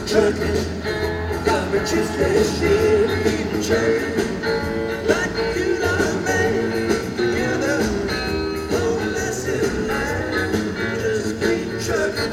trucking, got me just that shit, keep trucking. Like you love me, you're the only lesson line. Just keep trucking.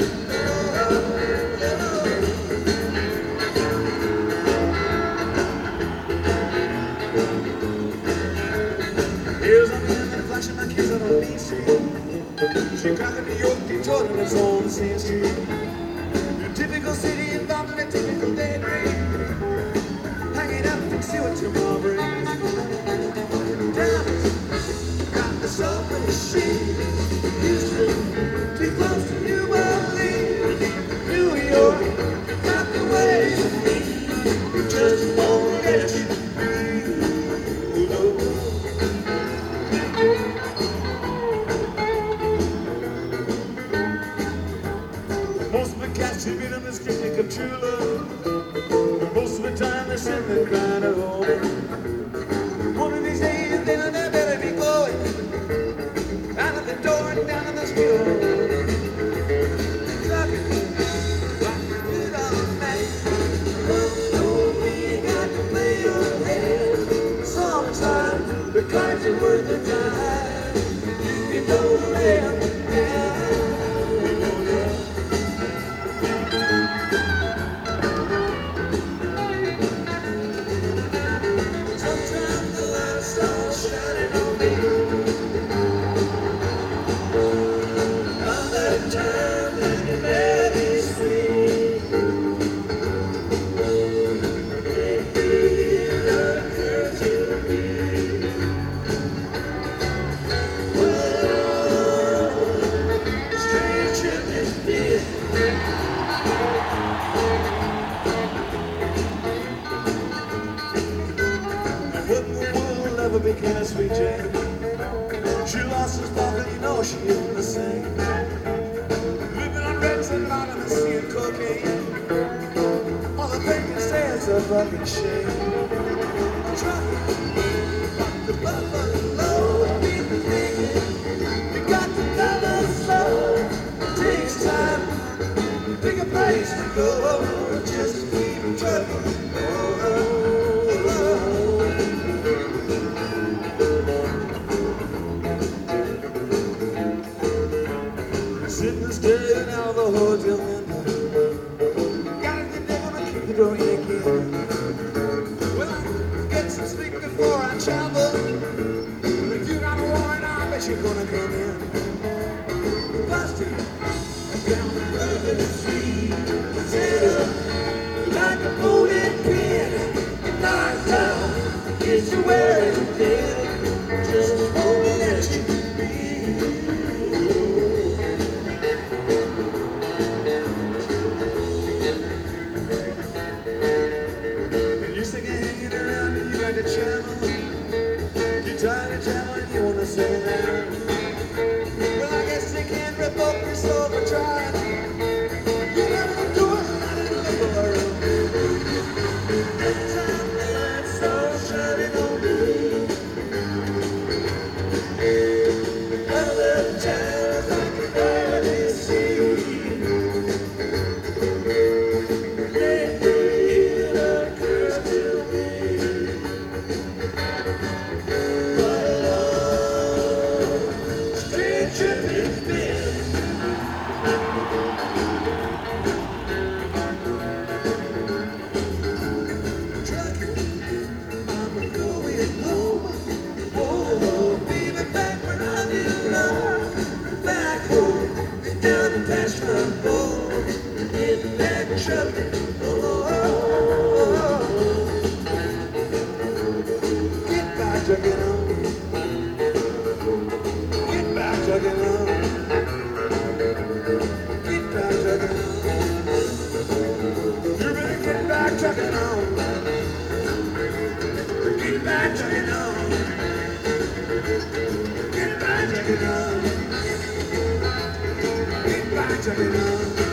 Here's a man that flashing my kids out on Main Street. Chicago, New York, Detroit, and it's all the same street. Your typical city involved in a typical daydream. Hanging out to see what tomorrow brings. Dallas, got the subway shit. Houston, too close to New Orleans. New York, got the way to me. Just won't let you be. Most of the cats who meet on the street think of true love. Most of the time they're sitting there crying at home. One of these days they better be going out of the door and down to the street. Trucking like you did all night. Don't we got to play your head. Sometimes the cards are worth the time. You know them, yeah. Never became a sweet Jane. She lost her sparkle, you know she isn't the same. Living on reds and vitamin C and cocaine. All the bacon say it's a fucking shame. Trucking, the buffalo, people thinking you got to love us slow. It takes time, pick a place to go. Just keep trucking. Sitting staring out of the hotel window. Gotta get down and keep the door yanking. Well, I get some sleep before I travel. If you got a warrant, I bet you're gonna come in. Busted down the Bourbon Street. Set up like a bowling pin. Get knocked down, get you where it's been. Just hoping that you can be. The channel, you're tired of travel and you wanna settle down. Well, I guess they can't revoke your soul for trying. You never do it, not in the world. Next time that sun's shining on me. Other times I can barely see. They feel a curse to me. Trucking on. Get back, trucking on. Get back, trucking on. Get back, trucking on.